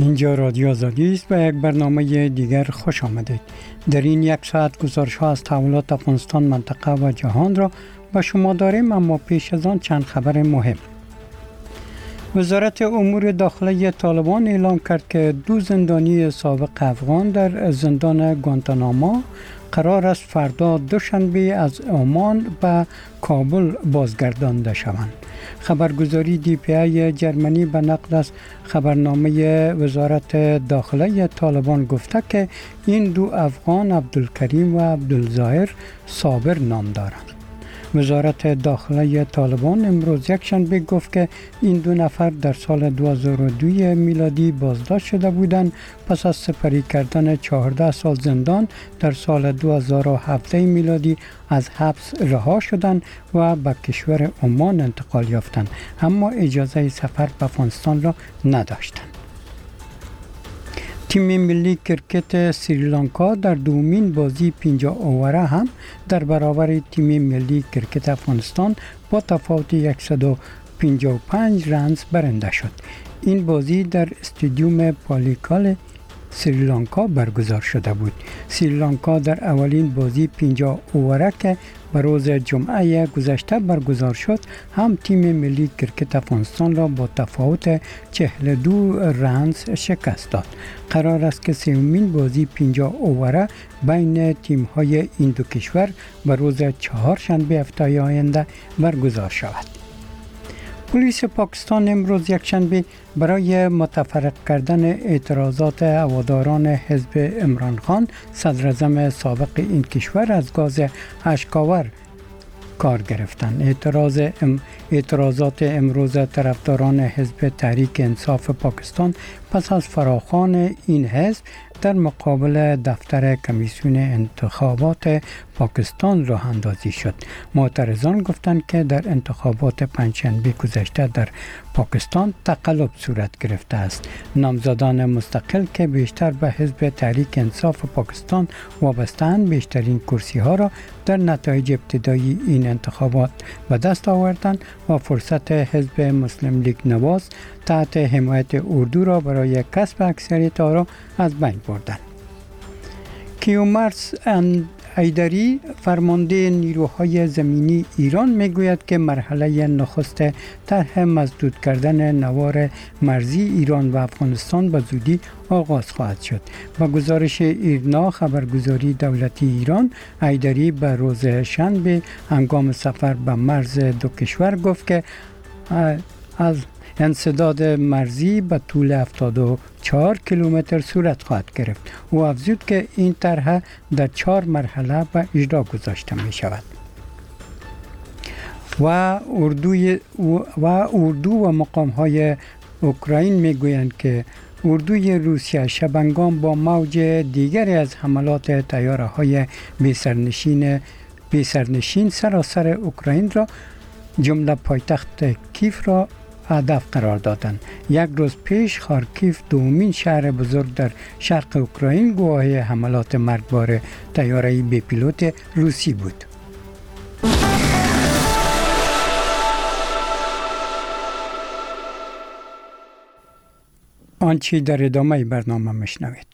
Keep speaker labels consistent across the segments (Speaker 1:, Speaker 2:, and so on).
Speaker 1: اینجا رادیو آزادی است و یک برنامه دیگر خوش آمدید. در این یک ساعت گزارش‌ها از تحولات افغانستان، منطقه و جهان را به شما داریم، اما پیش از آن چند خبر مهم. وزارت امور داخلی طالبان اعلام کرد که 2 زندانی سابق افغان در زندان گوانتاناما قرار است فردا دوشنبه از عمان به کابل بازگردانده شوند. خبرگزاری DPA جرمنی به نقل از خبرنامه وزارت داخلی طالبان گفته که این 2 افغان عبدالکریم و عبدالظاهر صابر نام دارند. وزارت داخلی طالبان امروز یکشنبه گفت که این 2 نفر در سال 2002 میلادی بازداشت شده بودند، پس از سپری کردن 14 سال زندان در سال 2017 میلادی از حبس رها شدند و به کشور عمان انتقال یافتند، اما اجازه سفر به افغانستان را نداشتند. تیم ملی کرکت سریلانکا در دومین بازی 50 اووره هم در برابر تیم ملی کرکت افغانستان با تفاوت 155 رنز برنده شد. این بازی در استادیوم پالیکال سریلانکا برگزار شده بود. سریلانکا در اولین بازی 50 اووره که به روز جمعه گذشته برگزار شد، هم تیم ملی کرکت افغانستان را با تفاوت 42 رنز شکست داد. قرار است که سومین بازی 50 اووره بین تیم‌های این دو کشور به روز چهارشنبه هفته آینده برگزار شود. پلیس پاکستان امروز یکشنبه برای متفرق کردن اعتراضات هواداران حزب عمران خان صدر اعظم سابق این کشور از گاز اشک‌آور کار گرفتند. اعتراضات امروز طرفداران حزب تحریک انصاف پاکستان پس از فراخوان این حزب در مقابل دفتر کمیسیون انتخابات پاکستان راه اندازی شد. معترضان گفتند که در انتخابات پنجشنبه گذشته در پاکستان تقلب صورت گرفته است. نامزدان مستقل که بیشتر به حزب تحریک انصاف پاکستان وابسته‌اند بیشترین کرسی ها را در نتایج ابتدایی این انتخابات به دست آوردند و فرصت حزب مسلم لیگ نواز تحت حمایت اردو را برای کسب اکثریت آرا از بین بردند. کیومرث حیدری فرمانده نیروهای زمینی ایران میگوید که مرحله نخست طرح مسدود کردن نوار مرزی ایران و افغانستان به زودی آغاز خواهد شد. با گزارش ایرنا خبرگزاری دولتی ایران، حیدری به روز شنبه هنگام سفر به مرز دو کشور گفت که از انسداد مرزی به طول 74 کیلومتر صورت خواهد گرفت. او افزود که این طرح در 4 مرحله به اجرا گذاشته می شود. و اردو و مقام های اوکراین می گویند که اردوی روسیه شبنگام با موج دیگری از حملات طیاره های بی‌سرنشین سراسر اوکراین را جمله پایتخت کیف را هدف قرار دادند. یک روز پیش خارکیف دومین شهر بزرگ در شرق اوکراین گواه حملات مرگبار طیاره بی پیلوت روسی بود. آنچه در ادامه برنامه میشنوید.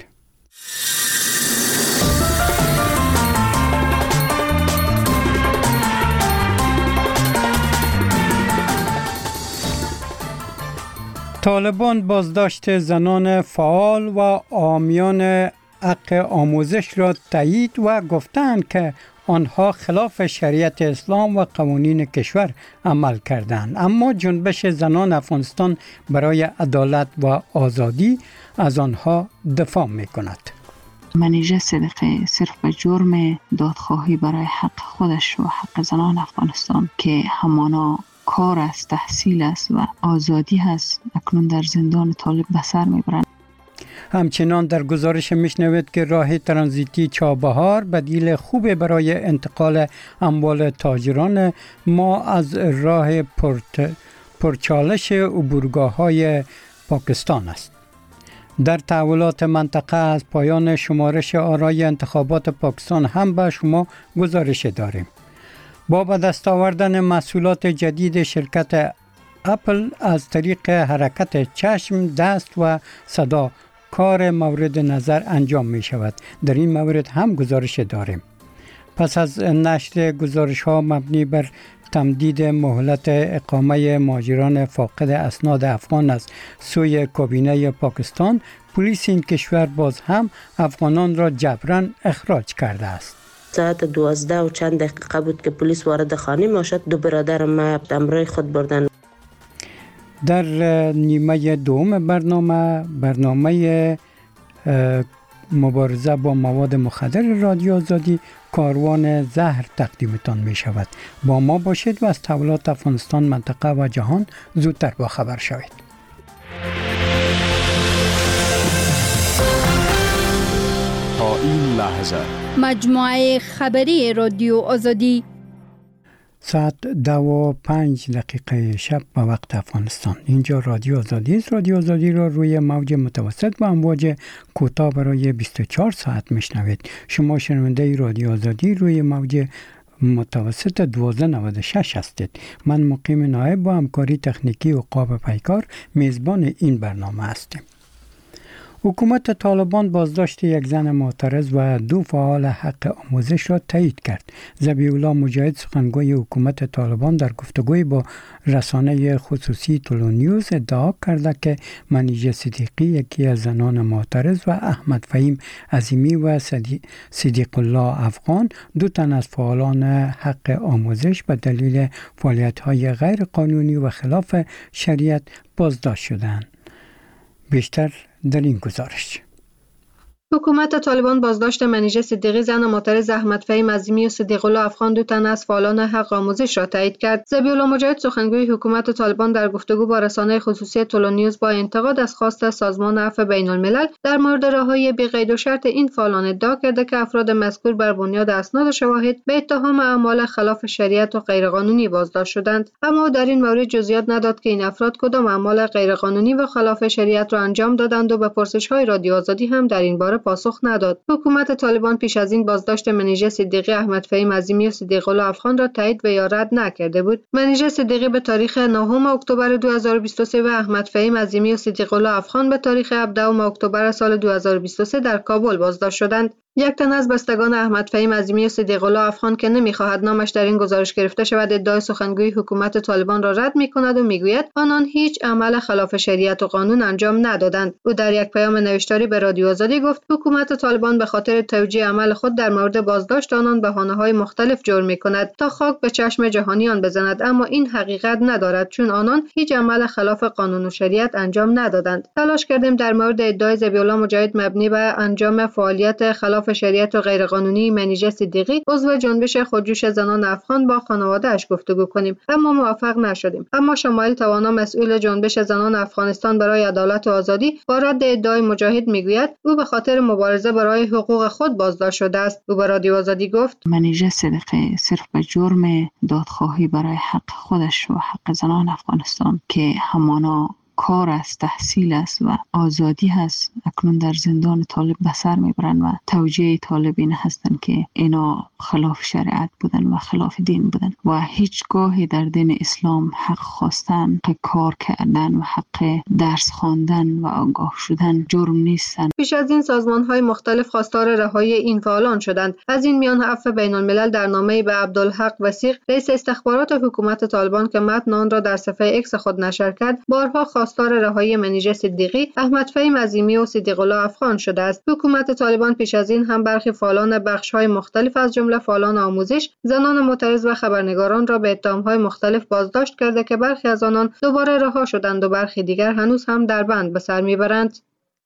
Speaker 1: طالبان بازداشت زنان فعال و حامیان حق آموزش را تایید و گفتند که آنها خلاف شریعت اسلام و قوانین کشور عمل کردند، اما جنبش زنان افغانستان برای عدالت و آزادی از آنها دفاع می‌کند.
Speaker 2: منیژه صدقه صرف به جرم دادخواهی برای حق خودش و حق زنان افغانستان که همانا کار است، تحصیل است و آزادی هست، اکنون در زندان طالب به سر میبرند.
Speaker 1: همچنان در گزارش میشنوید که راه ترانزیتی چابهار بدیل خوب برای انتقال اموال تاجران ما از راه پرچالش عبورگاه‌های پاکستان است. در تحولات منطقه از پایان شمارش آرای انتخابات پاکستان هم به شما گزارش داریم. با به دست آوردن محصولات جدید شرکت اپل از طریق حرکت چشم، دست و صدا کار مورد نظر انجام می شود. در این مورد هم گزارش داریم. پس از نشر گزارش ها مبنی بر تمدید مهلت اقامه مهاجران فاقد اسناد افغان از سوی کابینه پاکستان، پلیس این کشور باز هم افغانان را جبراً اخراج کرده است.
Speaker 3: ساعت 12 و چند دقیقه بود که پلیس وارد خانه ما شد. دو برادر ما همراه خود بردن.
Speaker 1: در نیمه دوم برنامه مبارزه با مواد مخدر رادیو آزادی کاروان زهر تقدیمتان می شود. با ما باشید و از تحولات افغانستان، منطقه و جهان زودتر با خبر شوید.
Speaker 4: تا این لحظه
Speaker 5: مجموعه خبری رادیو آزادی
Speaker 1: ساعت 2:05 شب به وقت افغانستان. اینجا رادیو آزادی است. رادیو آزادی را روی موج متوسط و امواج کوتاه برای 24 ساعت میشنوید. شما شنونده رادیو آزادی روی موج متوسط 1296 هستید. من مقیم نایب با همکاری تکنیکی عقاب پیکار میزبان این برنامه هستیم. حکومت طالبان بازداشت یک زن معترض و دو فعال حق آموزش را تایید کرد. ذبیح الله مجاهد سخنگوی حکومت طالبان در گفتگوی با رسانه خصوصی تولونیوز ادعا کرده که منیژه صدیقی، یکی از زنان معترض، و احمد فهیم عظیمی و صدیق الله افغان، دو تن از فعالان حق آموزش به دلیل فعالیت‌های غیر قانونی و خلاف شریعت بازداشت شدند. بیشتر در این گزارش.
Speaker 6: حکومت طالبان بازداشت منیژه صدیقی، زن معترض، احمد فهیم عظیمی و صدیق الله افغان، دو تن از فعالان حق آموزش را تایید کرد. ذبیح الله مجاهد سخنگوی حکومت طالبان در گفتگو با رسانه خصوصی تولونیوز با انتقاد از خواست سازمان عفو بین الملل در مورد رهایی بی قید و شرط این فعالان ادعا کرده که افراد مذکور بر بنیاد اسناد و شواهد به اتهام اعمال خلاف شریعت و غیرقانونی بازداشت شدند، اما او در این مورد جزئیات نداد که این افراد کدام اعمال غیرقانونی و خلاف شریعت را انجام دادند و به پرسش‌های رادیو آزادی هم در این باره پاسخ نداد. حکومت طالبان پیش از این بازداشت منیژه صدیقی، احمد فهیم عظیمی و صدیق الله افغان را تایید و یا رد نکرده بود. منیژه صدیقی به تاریخ 9 اکتبر 2023 و احمد فهیم عظیمی و صدیق الله افغان به تاریخ 17 اکتبر سال 2023 در کابل بازداشت شدند. یک تن از بستگان احمد فهیم عظیمی و صدیق الله افغان که نمی‌خواهد نامش در این گزارش گرفته شود، ادعای سخنگوی حکومت طالبان را رد می‌کند و میگوید آنان هیچ عمل خلاف شریعت و قانون انجام ندادند. او در یک پیام نوشتاری به رادیو آزادی گفت حکومت طالبان به خاطر توجیه عمل خود در مورد بازداشت آنان بهانه‌های مختلف جور می‌کند تا خاک به چشم جهانیان بزند، اما این حقیقت ندارد، چون آنان هیچ عمل خلاف قانون و شریعت انجام ندادند. تلاش کردیم در مورد ادعای ذبیح الله مجاهد مبنی بر انجام فعالیت خلاف شریعت و غیرقانونی منیژه صدیقی، عضو جنبش خودجوش زنان افغان، با خانواده‌اش گفتگو کنیم، اما موفق نشدیم. اما شمایل توانا، مسئول جنبش زنان افغانستان برای عدالت و آزادی، با رد ادعای مجاهد میگوید او به خاطر مبارزه برای حقوق خود بازداشت شده است. او به رادیو آزادی گفت
Speaker 2: منیژه صدیقی صرف به جرم دادخواهی برای حق خودش و حق زنان افغانستان که همانا کار است، تحصیل است و آزادی هست، اکنون در زندان طالب به سر میبرند و توجیه طالبین هستند که اینا خلاف شریعت بودن و خلاف دین بودن و هیچگاهی در دین اسلام حق خواستن، حق کار کردن و حق درس خواندن و آگاه شدن جرم نیستند.
Speaker 6: پیش از این سازمان‌های مختلف خواستار رهایی این فعالان شدند. از این میان عفو بین الملل در نامه‌ای به عبدالحق وثیق، رئیس استخبارات حکومت طالبان که متن آن را در صفحه ایکس خود نشر کرد، بارها خواستار رهایی منیژه صدیقی، احمد فهیم عظیمی و صدیق الله افغان شده است. حکومت طالبان پیش از این هم برخی فعالان بخش‌های مختلف از جمله فعالان آموزش، زنان معترض و خبرنگاران را به اتهام‌های مختلف بازداشت کرده که برخی از آنان دوباره رها شدند و برخی دیگر هنوز هم در بند به سر میبرند.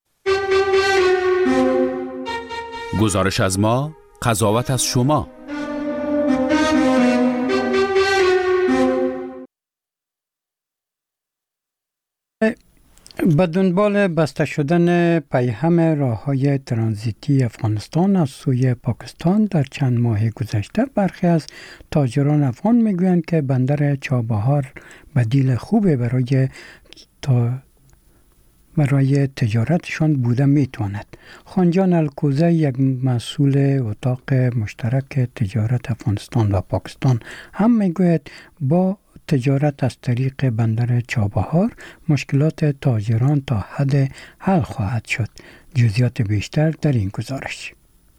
Speaker 4: گزارش از ما، قضاوت از شما.
Speaker 1: به دنبال بسته شدن پیهم راه‌های ترانزیتی افغانستان از سوی پاکستان در چند ماه گذشته، برخی از تاجران افغان میگویند که بندر چابهار بدیل خوبی برای تجارتشان بوده میتواند. خانجان الکوزه، یک مسئول اتاق مشترک تجارت افغانستان و پاکستان، هم میگوید با تجارت از طریق بندر چابهار مشکلات تاجران تا حد حل خواهد شد. جزئیات بیشتر در این گزارش.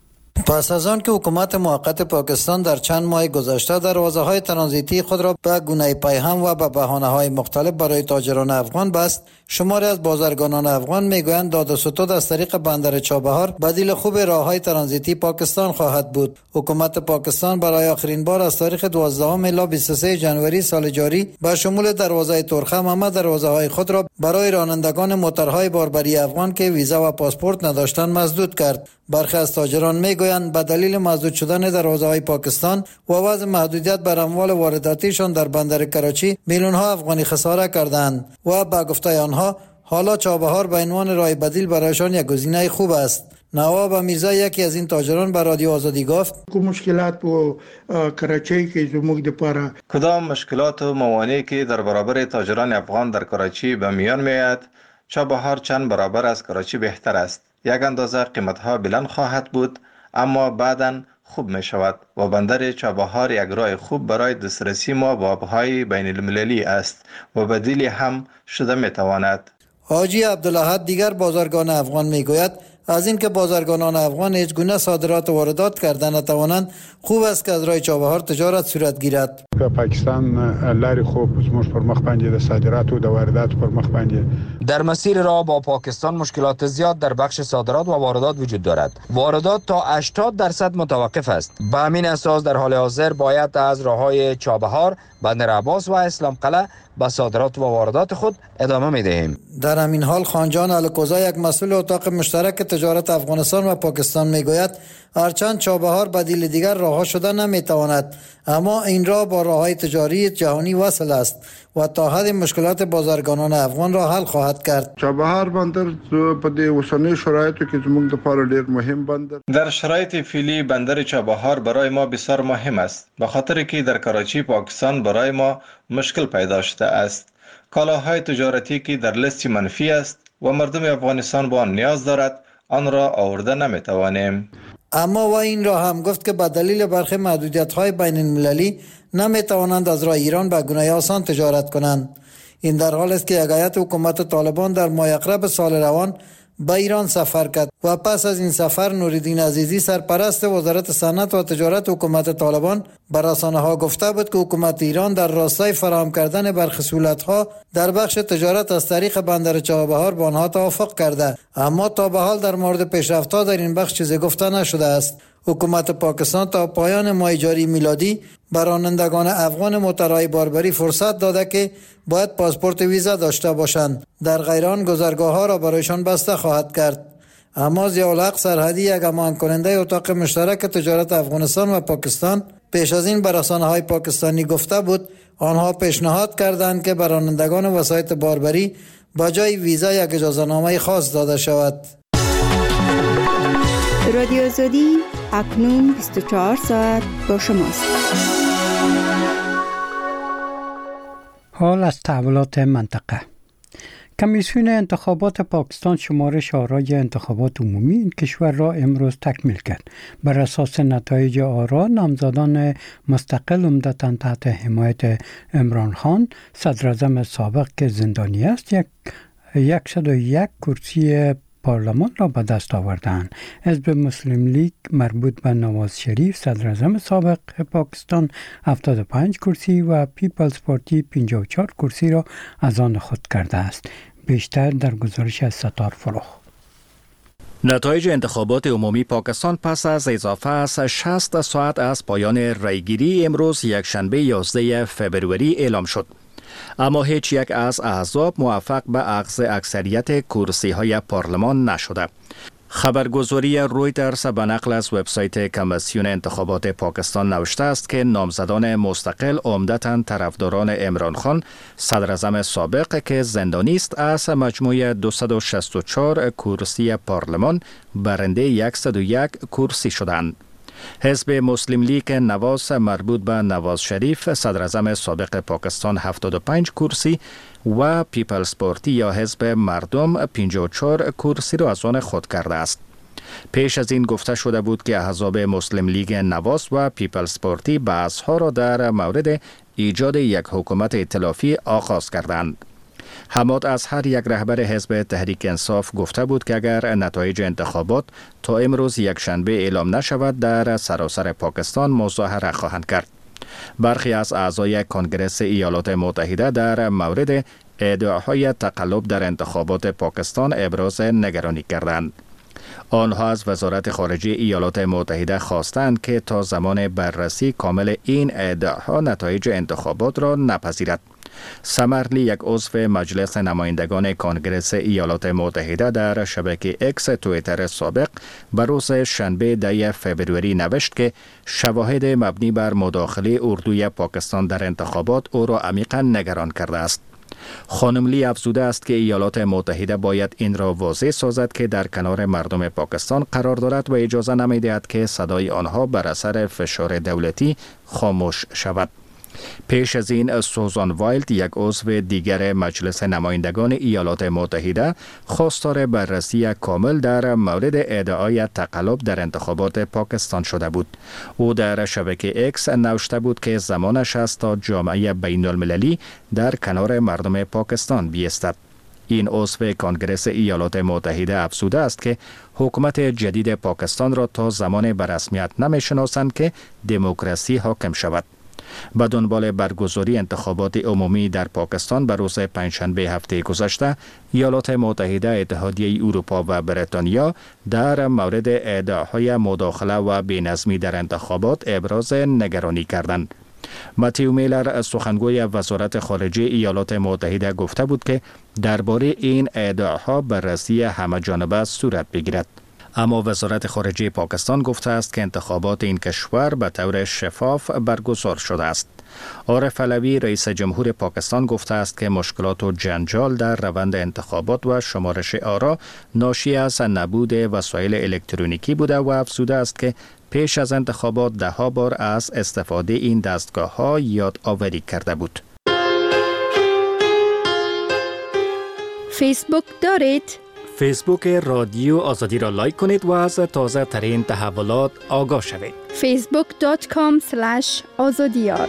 Speaker 7: پس از آن که حکومت موقت پاکستان در چند ماه گذشته دروازه‌های ترانزیتی خود را به گونه پیهم و به بهانه‌های مختلف برای تاجران افغان بست، شماری از بازرگانان افغان میگویند داد و ستد از طریق بندر چابهار بدیل خوب راه‌های ترانزیتی پاکستان خواهد بود. حکومت پاکستان برای آخرین بار از تاریخ 12 الی 23 جنوری سال جاری به شمول دروازه ترخم همه دروازه‌های خود را برای رانندگان موترهای باربری افغان که ویزا و پاسپورت نداشتند مسدود کرد. برخی از تاجران میگویند به دلیل مسدود شدن دروازه‌های پاکستان و وضع محدودیت بر اموال وارداتیشان در بندر کراچی میلیون‌ها افغانی خساره کردند و به گفته آنها حالا چابهار به عنوان راه بدیل برایشان یک گزینه خوب است. نواب میرزا یکی از این تاجران به رادیو آزادی گفت
Speaker 8: مشکلات و کراچی که زموږ لپاره
Speaker 9: کدام مشکلات و موانعی که در برابر تاجران افغان در کراچی به میان میآید، چابهار چند برابر از کراچی بهتر است. یک اندازه قیمت‌ها بلند خواهد بود، اما بعداً خوب می شود و بندر چابهار یک راه خوب برای دسترسی ما به آبهای بین المللی است و بدیلی هم شده می تواند.
Speaker 7: حاجی عبدالاحد دیگر بازرگان افغان می گوید از اینکه بازرگانان افغان هیچ گونه صادرات و واردات کردن نتوانند، خوب است که از راه چابهار تجارت صورت گیرد.
Speaker 10: پاکستان لاری خوب زموږ پر مخ باندې د صادرات و د واردات پر مخ باندې
Speaker 11: در مسیر راه با پاکستان مشکلات زیاد در بخش صادرات و واردات وجود دارد. واردات تا 80% متوقف است. به همین اساس در حال حاضر باید از راههای چابهار، بندر عباس و اسلام قلعه به صادرات و واردات خود ادامه می دهیم.
Speaker 7: در همین حال خانجان الکوزا یک مسئول اتاق مشترک تجارت افغانستان و پاکستان می گوید هرچند چابهار بدیل دیگر راه شده نمی تواند، اما این راه با راههای تجاری جهانی وصل است و تا حد مشکلات بازرگانان افغان را حل خواهد کرد.
Speaker 8: چابهار بندر په دې اوسنیو شرایطو کې زموږ لپاره ډیر مهم بندر.
Speaker 9: در شرایط فعلی بندر چابهار برای ما بسیار مهم است، به خاطر که در کراچی پاکستان برای ما مشکل پیدا شده است. کالاهای تجارتی که در لیست منفی است و مردم افغانستان با آن نیاز دارد، آن را آورده نمی توانیم.
Speaker 7: اما و این را هم گفت که به دلیل برخی محدودیت‌های بین المللی نمی توانند از راه ایران به گونه آسان تجارت کنند. این در حال است که یک هیئت حکومت طالبان در ماه اقرب سال روان به ایران سفر کرد و پس از این سفر نوری‌الدین عزیزی سرپرست وزارت صنعت و تجارت حکومت طالبان به رسانه‌ها گفته بود که حکومت ایران در راستای فراهم کردن برخی سهولت‌ها در بخش تجارت از طریق بندر چابهار با آنها توافق کرده، اما تا به حال در مورد پیشرفت‌ها در این بخش چیزی گفته نشده است. حکومت پاکستان تا پایان ماه جاری میلادی بر رانندگان افغان موترهای باربری فرصت داده که باید پاسپورت ویزا داشته باشند، در غیر آن گذرگاه‌ها را برایشان بسته خواهد کرد. اما ضیاءالحق سرحدی یک هماهنگ کننده اتاق مشترک تجارت افغانستان و پاکستان پیش از این به رسانه‌های پاکستانی گفته بود آنها پیشنهاد کردند که بر رانندگان وسایط باربری با جای ویزا یک اجازه‌نامه خاص داده شود.
Speaker 12: رادیو آزادی اکنون 24 ساعت با شماست.
Speaker 1: حال از تحولات منطقه. کمیسیون انتخابات پاکستان شمارش آرای انتخابات عمومی این کشور را امروز تکمیل کرد. بر اساس نتایج آرا نامزدان مستقل عمدتاً تحت حمایت عمران خان صدراعظم سابق که زندانی است 101 کرسی پارلمان را به دست آوردند. حزب مسلم لیگ مربوط به نواز شریف صدراعظم سابق پاکستان 75 کرسی و پیپلز پارتی 54 کرسی را از آن خود کرده است. بیشتر در گزارش از ستار فروخ.
Speaker 13: نتایج انتخابات عمومی پاکستان پس از اضافه از 60 ساعت از پایان رایگیری امروز یکشنبه 11 فوریه اعلام شد. اما هیچ یک از احزاب موفق به اخذ اکثریت کرسی های پارلمان نشده. خبرگزاری رویترز به نقل از وبسایت کمیسیون انتخابات پاکستان نوشته است که نامزدان مستقل عمدتاً طرفداران عمران خان صدراعظم سابق که زندانی است از مجموع 264 کرسی پارلمان برنده 101 کرسی شدند. حزب مسلم لیگ نواز مربوط به نواز شریف صدراعظم سابق پاکستان 75 کرسی و پیپلز پارتی یا حزب مردم 54 کرسی را از آن خود کرده است. پیش از این گفته شده بود که احزاب مسلم لیگ نواز و پیپلز پارتی بحث‌ها را در مورد ایجاد یک حکومت ائتلافی آغاز کردند. حماد از هر یک رهبر حزب تحریک انصاف گفته بود که اگر نتایج انتخابات تا امروز یک شنبه اعلام نشود در سراسر پاکستان مظاهره خواهند کرد. برخی از اعضای کنگره ایالات متحده در مورد ادعاهای تقلب در انتخابات پاکستان ابراز نگرانی کردند. آنها از وزارت خارجه ایالات متحده خواستند که تا زمان بررسی کامل این ادعاها نتایج انتخابات را نپذیرد. سمرلی، یک عضو مجلس نمایندگان کنگره ایالات متحده، در شبکه اکس توییتر سابق بر روز شنبه 10 فوریه نوشت که شواهد مبنی بر مداخله اردوی پاکستان در انتخابات او را عمیقا نگران کرده است. خانم لی افزوده است که ایالات متحده باید این را واضح سازد که در کنار مردم پاکستان قرار دارد و اجازه نمی‌دهد که صدای آنها بر اثر فشار دولتی خاموش شود. پیش از این سوزان وایلد، یک عضو دیگر مجلس نمایندگان ایالات متحده، خواستار بررسی کامل در مورد ادعای تقلب در انتخابات پاکستان شده بود. او در شبکه اکس نوشته بود که زمانش است تا جامعه بین المللی در کنار مردم پاکستان بیستد. این عضو کنگره ایالات متحده افزوده است که حکومت جدید پاکستان را تا زمان به رسمیت نمی‌شناسند که دموکراسی حاکم شود. به دنبال برگزاری انتخابات عمومی در پاکستان به روز پنجشنبه هفته گذشته، ایالات متحده، اتحادیه اروپا و بریتانیا در مورد ادعاهای مداخله و بی‌نظمی در انتخابات ابراز نگرانی کردند. متیو میلر، سخنگوی وزارت خارجه ایالات متحده، گفته بود که درباره این ادعاها بررسی همه‌جانبه صورت بگیرد. اما وزارت خارجه پاکستان گفته است که انتخابات این کشور به طور شفاف برگزار شده است. عارف علوی، رئیس جمهور پاکستان، گفته است که مشکلات و جنجال در روند انتخابات و شمارش آرا ناشی از نبود وسایل الکترونیکی بوده و افزوده است که پیش از انتخابات 10 بار از استفاده این دستگاه‌ها یادآوری کرده بود.
Speaker 5: فیسبوک دارید؟
Speaker 13: فیسبوک رادیو آزادی را لایک کنید و از تازه ترین تحولات آگاه شوید.
Speaker 5: facebook.com/azadiyar.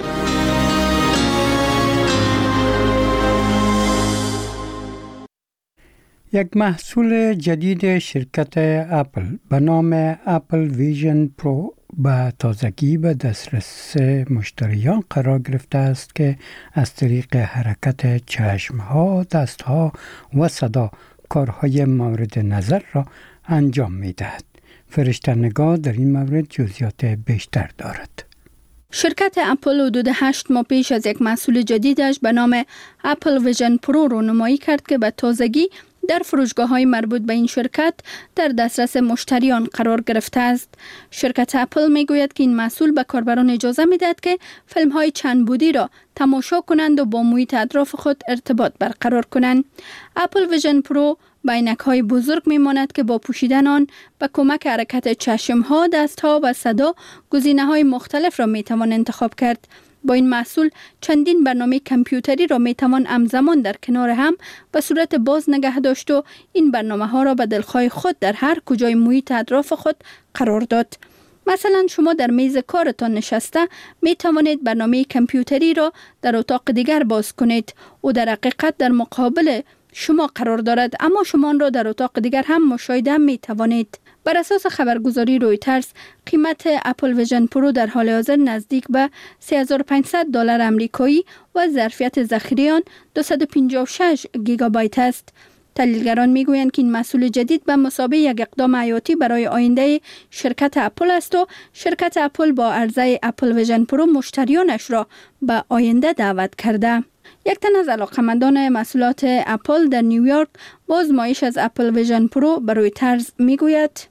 Speaker 1: یک محصول جدید شرکت اپل به نام اپل ویژن پرو به تازگی به دسترس مشتریان قرار گرفته است که از طریق حرکت چشمها، دستها و صدا کارهای مورد نظر را انجام می دهد. فرشته‌نگار در این مورد جزئیات بیشتر دارد.
Speaker 5: شرکت اپل حدود 8 ماه پیش از یک محصول جدیدش به نام اپل ویژن پرو رونمایی کرد که به تازگی در فروشگاه‌های مربوط به این شرکت در دسترس مشتریان قرار گرفته است. شرکت اپل میگوید که این محصول به کاربران اجازه می‌دهد که فیلم‌های چند بعدی را تماشا کنند و با محیط اطراف خود ارتباط برقرار کنند. اپل ویژن پرو به عینک‌های بزرگ می‌ماند که با پوشیدن آن به کمک حرکت چشم‌ها، دست‌ها و صدا گزینه‌های مختلف را می‌توان انتخاب کرد. با این محصول چندین برنامه کامپیوتری را میتوان همزمان در کنار هم به صورت باز نگه داشت و این برنامه ها را به دلخواه خود در هر کجای محیط اطراف خود قرار داد. مثلا شما در میز کارتان نشسته می توانید برنامه کامپیوتری را در اتاق دیگر باز کنید و در حقیقت در مقابل شما قرار دارد، اما شما آن را در اتاق دیگر هم مشاهده می توانید. بر اساس خبرگزاری رویترز، قیمت اپل ویژن پرو در حال حاضر نزدیک به $3500 آمریکایی و ظرفیت ذخیره آن 256 گیگابایت است. تحلیلگران میگویند که این محصول جدید به مثابه یک اقدام حیاتی برای آینده شرکت اپل است و شرکت اپل با عرضه اپل ویژن پرو مشتریانش را به آینده دعوت کرده. یک تن از علاقه‌مندان محصولات اپل در نیویورک با آزمایش از اپل ویژن پرو به رویترز میگوید: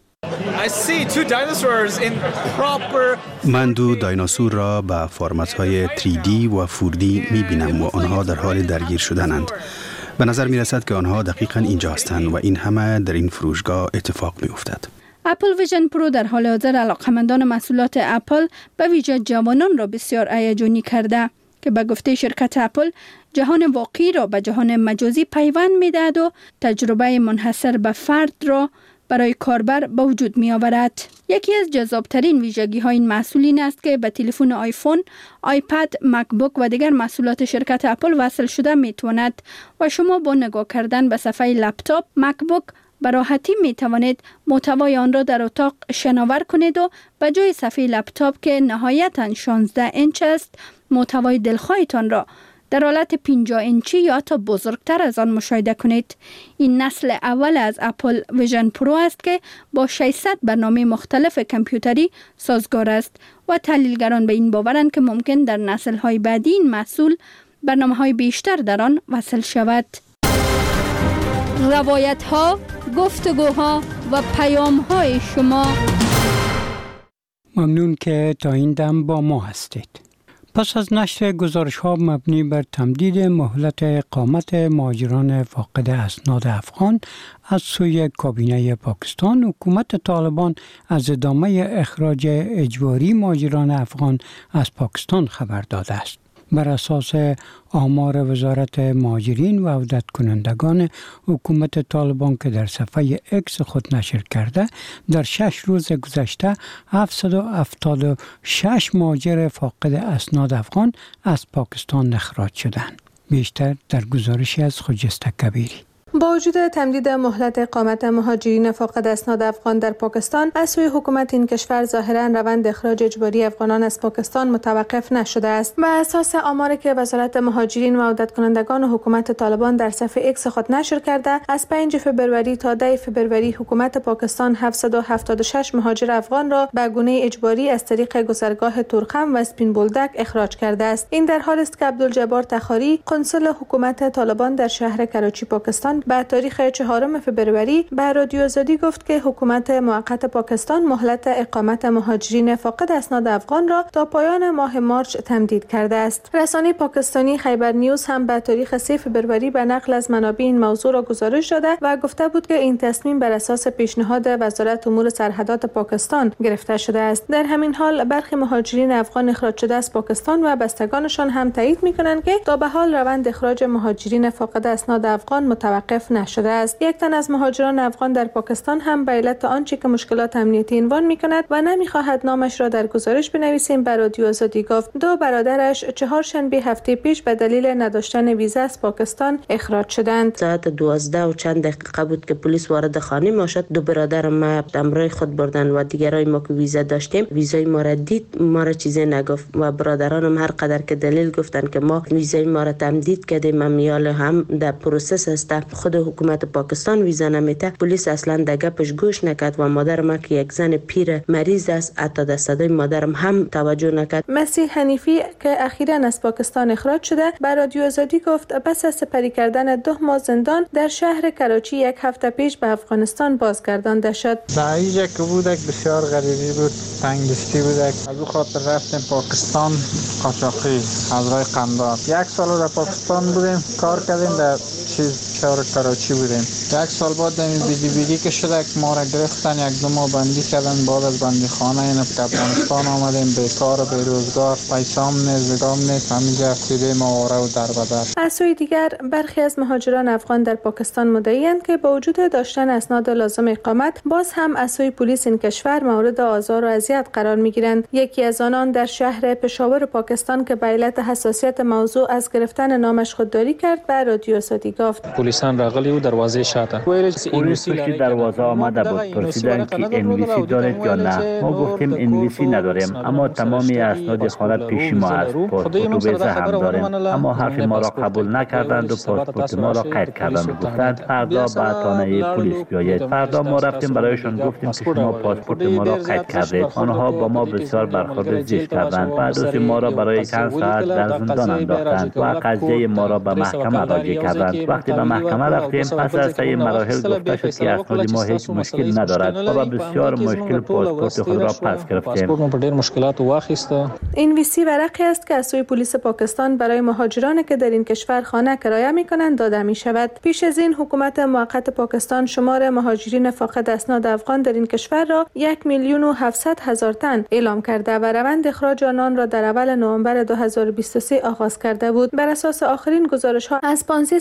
Speaker 14: من دو دایناسور را به فرمت‌های 3D و 4D می‌بینم و آنها در حال درگیر شدنند. به نظر می‌رسد که آنها دقیقاً اینجا هستند و این همه در این فروشگاه اتفاق می‌افتد.
Speaker 5: اپل ویژن پرو در حال حاضر علاقه‌مندان محصولات اپل به ویژه جوانان را بسیار هیجانی کرده که به گفته شرکت اپل جهان واقعی را به جهان مجازی پیوند می‌دهد و تجربه منحصر به فرد را برای کاربر به وجود می آورد. یکی از جذابترین ویژگی های این محصول این است که به تلفن آیفون، آیپد، مکبوک و دیگر محصولات شرکت اپل وصل شده می تواند و شما با نگاه کردن به صفحه لپتاپ، مکبوک به راحتی می توانید محتوای آن را در اتاق شناور کنید و به جای صفحه لپتاپ که نهایتاً 16 اینچ است، محتوای دلخواهتان را در حالت 50 اینچی یا حتی بزرگتر از آن مشاهده کنید. این نسل اول از اپل ویژن پرو است که با 600 برنامه مختلف کامپیوتری سازگار است و تحلیلگران به این باورند که ممکن در نسل‌های بعدی این محصول برنامه‌های بیشتر در آن وصل شود. روایت‌ها، گفتگوها و پیام‌های شما.
Speaker 1: ممنون که تا این دم با ما هستید. پس از نشر گزارش‌ها مبنی بر تمدید مهلت اقامت مهاجران فاقد اسناد افغان از سوی کابینه پاکستان، حکومت طالبان از ادامه اخراج اجباری مهاجران افغان از پاکستان خبر داده است. بر اساس آمار وزارت مهاجرین و عودت کنندگان حکومت طالبان که در صفحه اکس خود نشر کرده، در 6 روز گذشته 776 مهاجر فاقد اسناد افغان از پاکستان اخراج شدند. بیشتر در گزارشی از خجسته کبیری.
Speaker 6: با وجود تمدید مهلت اقامت مهاجرین فاقد اسناد افغان در پاکستان، از سوی حکومت این کشور ظاهرا روند اخراج اجباری افغانان از پاکستان متوقف نشده است. بر اساس آماری که وزارت مهاجرین و عودت کنندگان حکومت طالبان در صفحه اکس خود نشر کرده، از 5 فبروری تا 10 فبروری حکومت پاکستان 776 مهاجر افغان را به گونه اجباری از طریق گذرگاه تورخم و اسپین بولدک اخراج کرده است. این در حالی است که عبدالجبار تخاری، قنصل حکومت طالبان در شهر کراچی پاکستان، به تاریخ 4 فبروری به رادیو آزادی گفت که حکومت موقت پاکستان مهلت اقامت مهاجرین فاقد اسناد افغان را تا پایان ماه مارچ تمدید کرده است. رسانه پاکستانی خیبر نیوز هم به تاریخ 3 فبروری به نقل از منابع این موضوع را گزارش داده و گفته بود که این تصمیم بر اساس پیشنهاد وزارت امور سرحدات پاکستان گرفته شده است. در همین حال برخی مهاجرین افغان اخراج شده از پاکستان و بستگانشان هم تایید می‌کنند که تا به حال روند اخراج مهاجرین فاقد اسناد افغان متوقف نشده است. یک تن از مهاجران افغان در پاکستان هم به علت آنچه که مشکلات امنیتی عنوان می‌کند و نمی‌خواهد نامش را در گزارش بنویسیم به رادیو آزادی گفت 2 برادرش 4 شنبه هفته پیش به دلیل نداشتن ویزا از پاکستان اخراج شدند.
Speaker 3: ساعت 12 و چند دقیقه بود که پلیس وارد خانه ما شد. 2 برادر ما همراه خود بردن و دیگرای ما که ویزا داشتیم، ویزای ما را دید، ما را چیزی نگفت و برادرانم هر قدر که دلیل گفتن که ما ویزای ما را تمدید کردیم، امیال هم در پروسس است. خود حکومت پاکستان ویزا نمیده. پلیس اصلا در گپش گوش نکرد و مادر ما که یک زن پیر مریض است، حتی در صدای مادرم هم توجه نکرد.
Speaker 6: مسیح حنیفی که اخیراً از پاکستان اخراج شده به رادیو آزادی گفت پس از سپری کردن 2 ماه زندان در شهر کراچی 1 هفته پیش به افغانستان بازگردانده شد.
Speaker 15: اینجا که بودک بسیار غریبی بود، تنگدستی بودک. از او خاطر رفتیم پاکستان قاچاقی از راه قندار. 1 سال در پاکستان بودیم، کار کردیم در شهر کراچی بودیم. 1 سال بعد این بیدی که شده ما را گرفتن، 1-2 ماه بندی کردن. بعد از بندی خانه این افغانستان آمدیم، بیکار و بیروزگار، پیسام نیست، زگام نیست، همینجا افتیده ما آره و در بدر.
Speaker 6: از سوی دیگر برخی از مهاجران افغان در پاکستان مدعی‌اند که با وجود داشتن اسناد لازم اقامت، باز هم از سوی پلیس این کشور مورد آزار و اذیت قرار می‌گیرند. یکی از آنان در شهر پشاور پاکستان که به علت حساسیت موضوع از گرفتن نامش خودداری کرد به رادیو آزادی گفت
Speaker 16: پلیسان راغلی و دروازه شاته.
Speaker 17: پلیس پشت دروازه آمده بود، پرسیدن که انویسی دارید یا نه. ما گفتیم انویسی نداریم، اما تمامی اسناد خانه پیش ما است. پاسپورت و ویزا هم داریم، اما حرف ما را قبول نکردند و پاسپورت ما را قید کردند و گفتند فردا به تانه پلیس بیایید. فردا ما رفتیم برایشان گفتیم که شما پاسپورت ما را قید کردید. آنها با ما بسیار برخورد زشت کردند. بعد از ما را برای چند ساعت در زندان انداختند و قضیه ما را به محکمه راجع کردند. وقتی به محکمه رفتیم، پس از طی مراحل گفته شد که اسناد ما هیچ مشکل ندارد و با بسیار مشکل پاسپورت خود را پس گرفتیم.
Speaker 6: این ویسی ورقی است که از سوی پلیس پاکستان برای مهاجرانی که در این کشور خانه کرایه می‌کنند داده می‌شود. پیش از این حکومت موقت پاکستان شمار مهاجرین فاقد اسناد افغان در این کشور را 1,700,000 تن اعلام کرده و روند اخراج آنان را در اول نوامبر 2023 آغاز کرده بود. بر اساس آخرین گزارش‌ها از 15 سپتامبر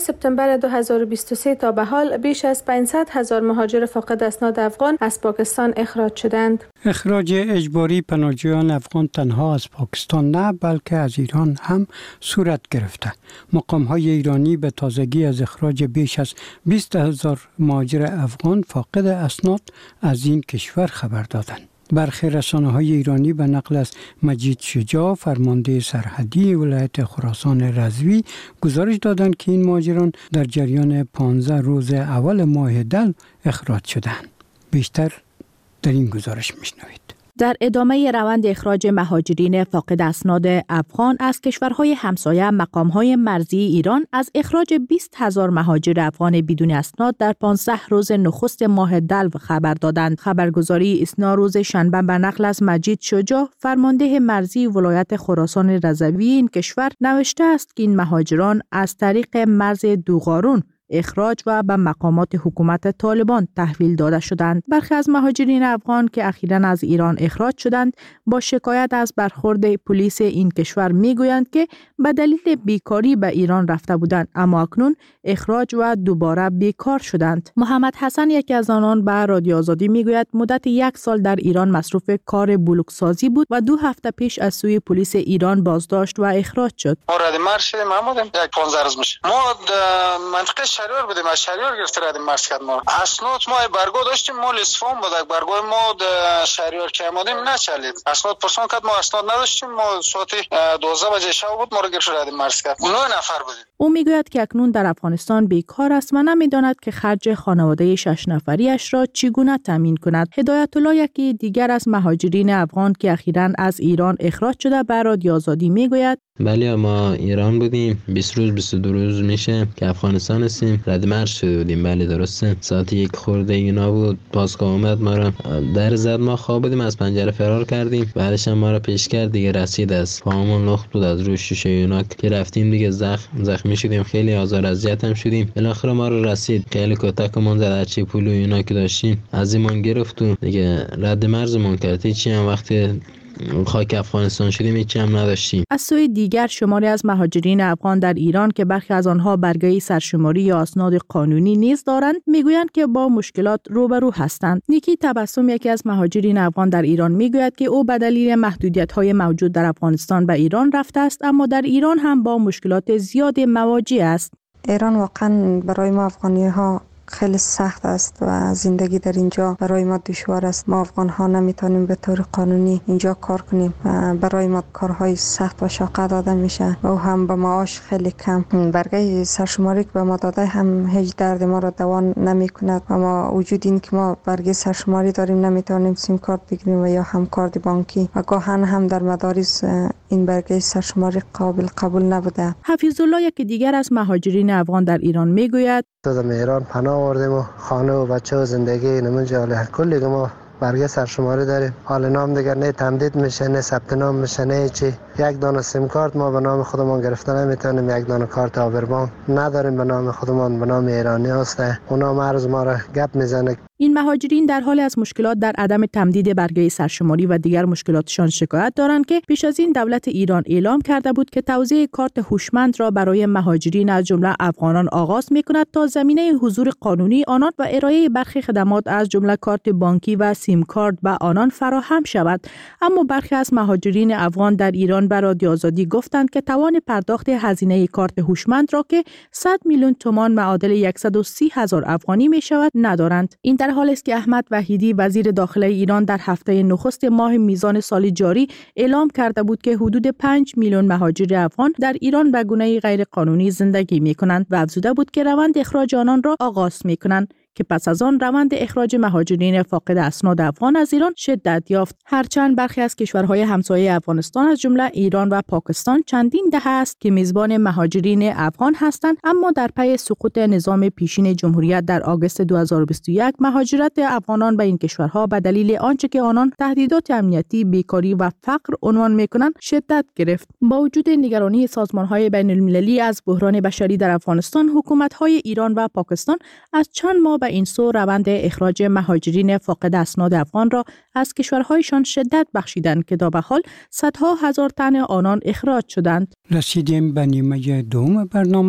Speaker 6: دسامبر 2023 تا به حال بیش از 500,000 مهاجر فاقد اسناد افغان از پاکستان اخراج شدند.
Speaker 1: اخراج اجباری پناهجویان افغان تنها از پاکستان نه بلکه از ایران هم صورت گرفته. مقام‌های ایرانی به تازگی از اخراج بیش از 20,000 مهاجر افغان فاقد اسناد از این کشور خبر دادند. برخی رسانه‌های ایرانی به نقل از مجید شجاع فرمانده سرحدی ولایت خراسان رضوی گزارش دادند که این مهاجران در جریان 15 روز اول ماه دل اخراج شدند. بیشتر در این گزارش میشنوید.
Speaker 18: در ادامه روند اخراج مهاجرین فاقد اسناد افغان از کشورهای همسایه، مقام‌های مرزی ایران از اخراج 20,000 مهاجر افغان بدون اسناد در 15 روز نخست ماه دلو خبر دادند. خبرگزاری اسنا روز شنبه به نقل از مجید شجاع فرمانده مرزی ولایت خراسان رضوی این کشور نوشته است که این مهاجران از طریق مرز دوغارون اخراج و به مقامات حکومت طالبان تحویل داده شدند. برخی از مهاجرین افغان که اخیراً از ایران اخراج شدند با شکایت از برخورد پلیس این کشور میگویند که به دلیل بیکاری به ایران رفته بودند اما اکنون اخراج و دوباره بیکار شدند. محمد حسن یکی از آنان به رادیو آزادی میگوید مدت 1 سال در ایران مصروف کار بلوکسازی بود و 2 هفته پیش از سوی پلیس ایران بازداشت و اخراج شد.
Speaker 19: مورد مرز شدیم محمود 15 روز میشه. ما منطقه شهریار بودیم، از شهریار گرفته رفتیم مرز کرد. ما اسناد ما برگو داشتیم، ما اصفهان بود، برگو ما شهریار که آمدیم نچلید. اسناد پرسان کرد، ما اسناد نداشتیم، ما ساعت 12 بجه شب بود ما رو گرفته رفتیم مرز کرد. 9 نفر بودیم.
Speaker 18: او میگوید که اکنون در افغانستان بیکار است و نمیداند که خرج خانواده 6 نفریش را چگونه تامین کند. هدایت الله یکی دیگر از مهاجرین افغان که اخیراً از ایران اخراج شده به رادیو آزادی میگوید
Speaker 20: بله ما ایران بودیم 20 روز 22 روز میشه که افغانستان هستیم، رد مرز شده بودیم. بله درسته، ساعت 1 خورده اینا بود، پاسگاه اومد ما را در زد، ما خواب بودیم از پنجره فرار کردیم، بعدش هم ما را پیش کرد دیگه، رسید از پامون لخت بود از روی شیشه اینا که رفتیم دیگه زخمی شدیم، خیلی آزار اذیت هم شدیم. بالاخره ما رو رسید، خیلی کتکمون زد، هرچی پول و اینا که داشتیم از ایمان گرفت و دیگه رد مرزمون کرد. هیچی هم وقتی خاک افغانستان شدیم هیچی هم نداشتیم.
Speaker 18: از سوی دیگر شماری از مهاجرین افغان در ایران که برخی از آنها برگه سرشماری یا اسناد قانونی نیز دارند میگویند که با مشکلات روبرو هستند. نیکی تبسم یکی از مهاجرین افغان در ایران میگوید که او به دلیل محدودیت‌های موجود در افغانستان به ایران رفته است اما در ایران هم با مشکلات زیاد مواجه است.
Speaker 21: ایران واقعا برای ما افغانی‌ها خیلی سخت است و زندگی در اینجا برای ما دشوار است. ما افغان ها نمیتونیم به طور قانونی اینجا کار کنیم و برای ما کارهای سخت و شاق داده میشه و هم به معاش خیلی کم. برگه سرشماری که به ما داده هم هیچ درد ما را دوا نمیکند و ما وجود این که ما برگه سرشماری داریم نمیتونیم سیم کارت بگیریم و یا هم کارت بانکی و گاهن هم در مدارس این برگه سرشماری قابل قبول نبوده.
Speaker 18: حفیظ الله یکی دیگر از مهاجرین افغان در ایران میگوید
Speaker 22: در ایران پناه آوردیم و خانه و بچه و زندگی نمونجا حاله کلی که ما برگه سرشماری داریم، حال نام دیگر نه تمدید میشه نه ثبت نام میشه نه چی. یک دانه سیم کارت ما به نام خودمان گرفته نمیتونیم، یک دانه کارت آبربان نداریم به نام خودمان، به نام ایرانی هسته. اونا مرز ما را گپ میزنه.
Speaker 18: این مهاجرین در حال از مشکلات در عدم تمدید برگه سرشماری و دیگر مشکلاتشان شکایت دارند که پیش از این دولت ایران اعلام کرده بود که توزیع کارت هوشمند را برای مهاجرین از جمله افغانان آغاز می‌کند تا زمینه حضور قانونی آنان و ارائه برخی خدمات از جمله کارت بانکی و سیم کارت به آنان فراهم شود. اما برخی از مهاجرین افغان در ایران به رادیو آزادی گفتند که توان پرداخت هزینه کارت هوشمند را که 100 میلیون تومان معادل 130,000 افغانی می‌شود ندارند. این در حالی است که احمد وحیدی وزیر داخله ایران در هفته نخست ماه میزان سال جاری اعلام کرده بود که حدود 5 میلیون مهاجر افغان در ایران به گونه غیر قانونی زندگی می‌کنند و افزوده بود که روند اخراج آنان را آغاز می‌کنند که پس از آن روند اخراج مهاجرین فاقد اسناد افغان از ایران شدت یافت. هرچند برخی از کشورهای همسایه افغانستان از جمله ایران و پاکستان چندین دهه است که میزبان مهاجرین افغان هستند، اما در پی سقوط نظام پیشین جمهوریت در آگوست 2021 مهاجرت افغانان به این کشورها به دلیل آنچه که آنان تهدیدات امنیتی، بیکاری و فقر عنوان می‌کنند شدت گرفت. با وجود نگرانی سازمان‌های بین‌المللی از بحران بشری در افغانستان، حکومت‌های ایران و پاکستان از چند ماه به این سو روند اخراج مهاجرین فاقد اسناد افغان را از کشورهایشان شدت بخشیدند که تا به حال صدها هزار تن آنان اخراج شدند.
Speaker 1: رسیدیم به نیمه دوم برنامه.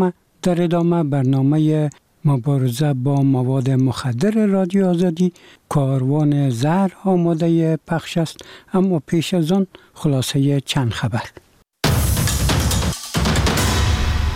Speaker 1: در ادامه برنامه مبارزه با مواد مخدر رادیو آزادی کاروان زهر آماده پخش است، اما پیش از آن خلاصه چند خبر.